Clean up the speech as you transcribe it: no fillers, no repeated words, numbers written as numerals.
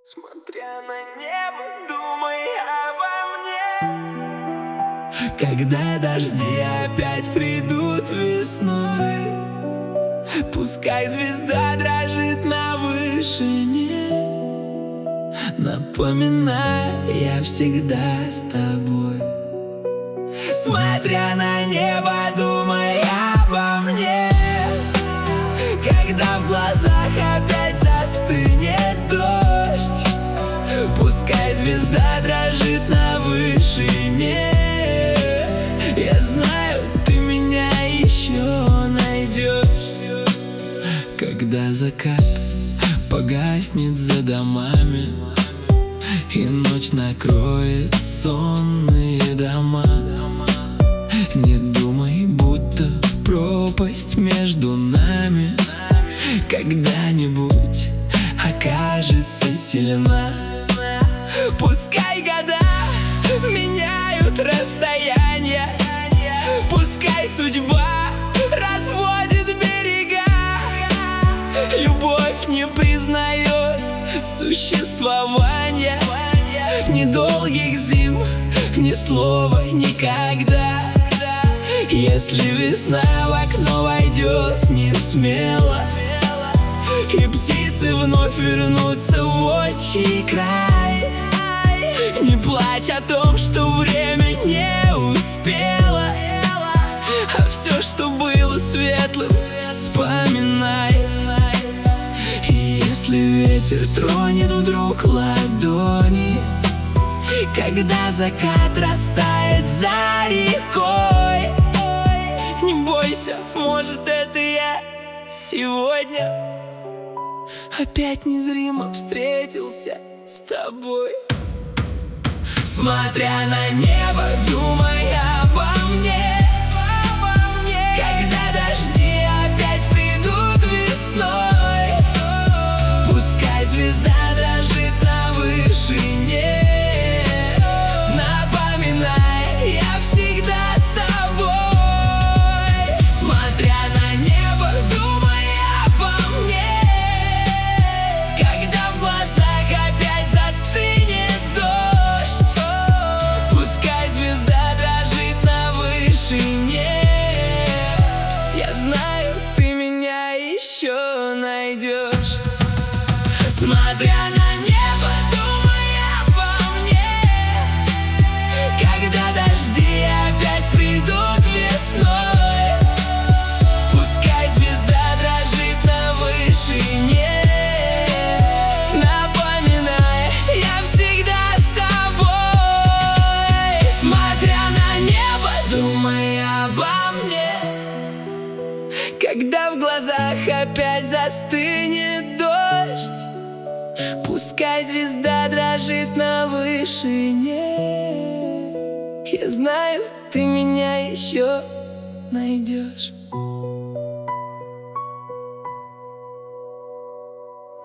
Смотря на небо, думай обо мне. Когда дожди опять придут весной, пускай звезда дрожит на вышине, напоминая, я всегда с тобой. Смотря на небо, думай обо мне. Когда в глазах опять застынет дождь, пускай звезда дрожит на вышине. Я знаю, ты меня еще найдешь. Когда закат погаснет за домами и ночь накроет сонные дома, не думай, будто пропасть между нами когда-нибудь окажется сильна. Пускай года меняют расстояния, пускай судьба разводит берега, любовь не признает существования ни долгих зим, ни слова никогда. Если весна в окно войдет не смело, и птицы вновь вернутся в отчий край, не плачь о том, что время не успело, а все, что было светлым, вспоминай. И если ветер тронет вдруг ладони, когда закат растает за рекой, не бойся, может, это я сегодня опять незримо встретился с тобой. Смотря на небо, думай обо мне. Когда дожди опять придут весной, пускай звезда дрожит на вышине, напоминая, я всегда с тобой. Смотря на небо, думай обо мне. Когда в глазах опять застынет дождь, пускай звезда дрожит на вышине. Я знаю, ты меня еще найдешь. Смотря на небо, думай обо мне. Когда дожди опять придут весной, пускай звезда дрожит на вышине, напоминая, я всегда с тобой. Смотря на небо, думай обо мне. Когда в глазах опять застынет дождь, пускай звезда дрожит на вышине. Я знаю, ты меня еще найдешь.